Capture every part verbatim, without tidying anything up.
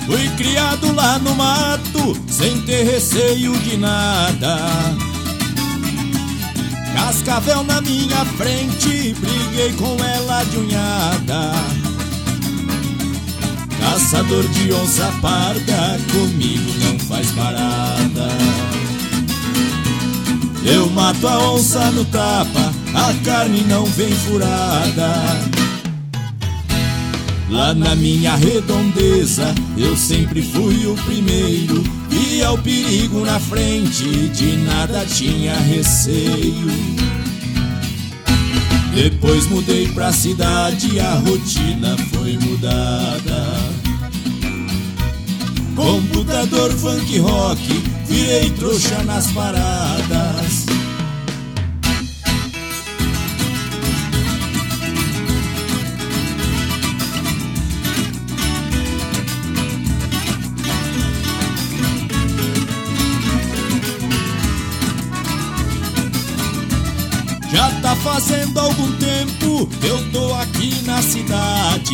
Fui criado lá no mato, sem ter receio de nada. Cascavel na minha frente, briguei com ela de unhada. Caçador de onça parda, comigo não faz parada. Eu mato a onça no tapa, a carne não vem furada. Lá na minha redondeza, eu sempre fui o primeiro. Via o perigo na frente, de nada tinha receio. Depois mudei pra cidade, a rotina foi mudada. Computador, funk, rock, virei trouxa nas paradas. Já tá fazendo algum tempo, eu tô aqui na cidade.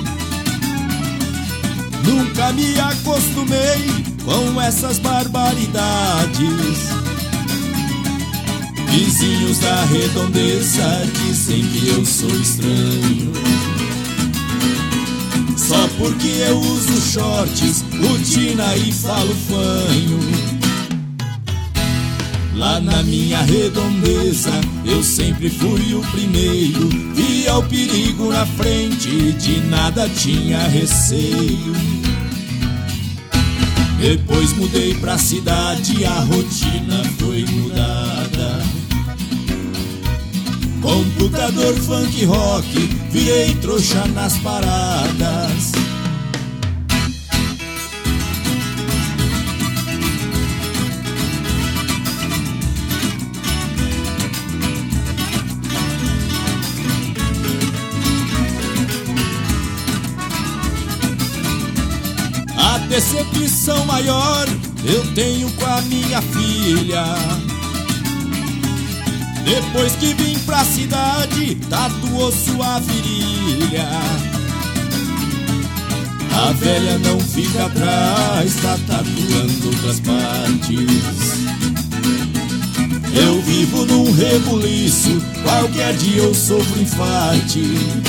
Nunca me acostumei com essas barbaridades. Vizinhos da redondeza dizem que eu sou estranho, só porque eu uso shorts, botina e falo fanho. Lá na minha redondeza, eu sempre fui o primeiro. Via o perigo na frente, de nada tinha receio. Depois mudei pra cidade, a rotina foi mudada. Computador, funk, rock, virei trouxa nas paradas. A decepção maior eu tenho com a minha filha. Depois que vim pra cidade, tatuou sua virilha. A velha não fica atrás, tá tatuando outras partes. Eu vivo num rebuliço, qualquer dia eu sofro infarte.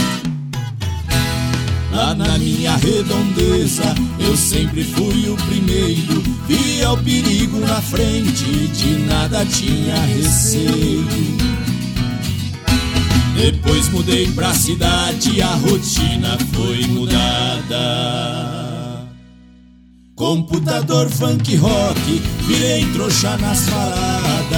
Lá na minha redondeza, eu sempre fui o primeiro. Via o perigo na frente, de nada tinha receio. Depois mudei pra cidade, a rotina foi mudada. Computador, funk, rock, virei trouxa nas paradas.